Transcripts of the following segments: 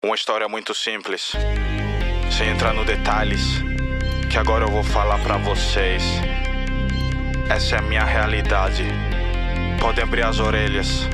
Uma história muito simples, sem entrar nos detalhes, que agora eu vou falar pra vocês. Essa é a minha realidade. Podem abrir as orelhas.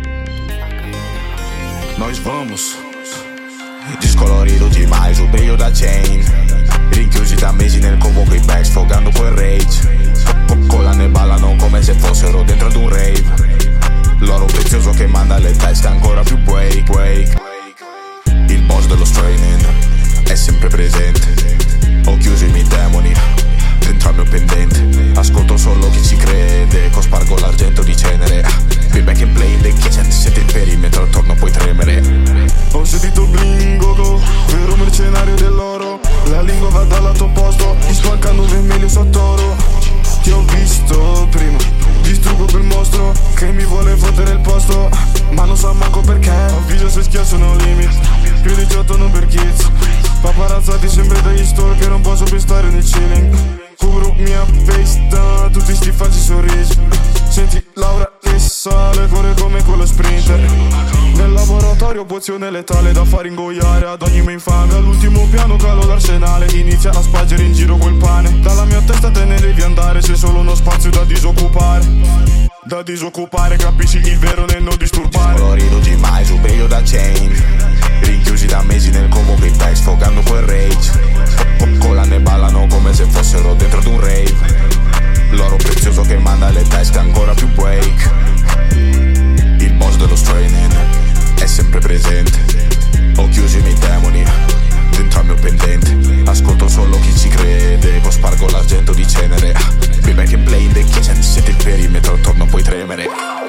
Nós vamos. Discolorido demais o brilho da chain. Rinchiusi da mesi nel combo coi bags, sfogando quel rage. Collane ballano come se fossero dentro ad un rave. L'oro prezioso che manda le tasche ancora più break. Il boss dello straining è sempre presente. Ho chiuso i miei demoni dentro al mio pendente. Ascolto solo chi ci crede, cospargo l'argento di cenere. Be back in play in the kitchen, senti il perimetro attorno puoi tremere. Ho sentito blingo, vero mercenario dell'oro. La lingua va dal lato opposto, mi spaccano vermelho sott'oro. Ti ho visto prima, distruggo quel mostro che mi vuole fottere il posto, ma non so manco perché. Avviso se schiaccio no limit, più di 18 non per kids. Paparazzati sempre dagli stalker, non posso più stare nel ceiling. Cubro mia face da tutti sti falsi sorrisi. Senti Laura che sale, corre come con lo sprinter. Nel laboratorio pozione letale da far ingoiare ad ogni mainfame. All'ultimo piano calo l'arsenale, inizia a spargere in giro quel pane. Dalla mia testa te ne devi andare, c'è solo uno spazio da disoccupare. Da disoccupare, capisci il vero nel non disturbare. Colorido demais o brilho da chain. Rinchiusi da mesi nel combo coi bags, sfogando quel rage. Collane ballano come se fossero dentro ad un rave. L'oro prezioso che manda le tasche ancora più break. Il boss dello straining è sempre presente. Ho chiuso i miei demoni dentro al mio pendente. Ascolto solo chi ci crede, cospargo l'argento di cenere. Be back in play in the kitchen, senti il perimetro attorno puoi tremere.